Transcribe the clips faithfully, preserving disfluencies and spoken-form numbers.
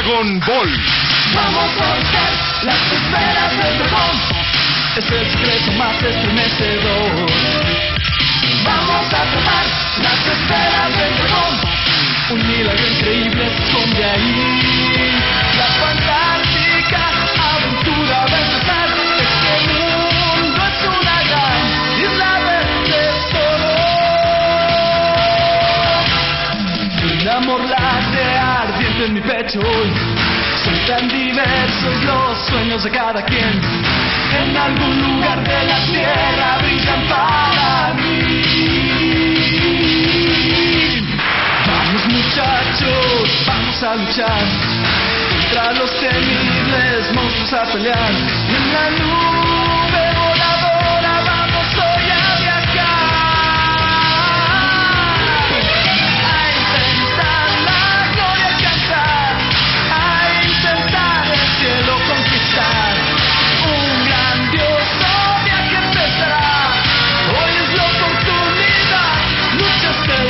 Dragon Ball. Vamos a buscar las esferas del dragón. Es el secreto más estremecedor. Vamos a atrapar las esferas del dragón. Un milagro increíble se esconde ahí. La fantástica aventura va a empezar. Este mundo es una gran isla del tesoro. Un amor late ardiente en mi pecho hoy. Son tan diversos los sueños de cada quien. En algún lugar de la tierra brillan para mí. Vamos muchachos, vamos a luchar contra los temibles monstruos a pelear. En la nube voladora vamos hoy a viajar. A intentar la gloria alcanzar. A intentar el cielo conquistar. Un grandioso viaje empezará. Hoy es la oportunidad, lucha hasta el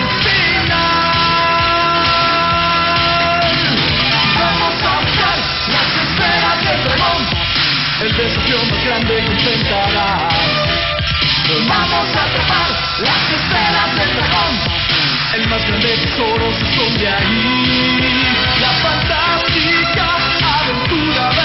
final. Vamos a buscar las esferas del dragón. El desafío más grande que enfrentarás. Vamos a atrapar las esferas del dragón. El más grande tesoro se esconde ahí. La fantástica aventura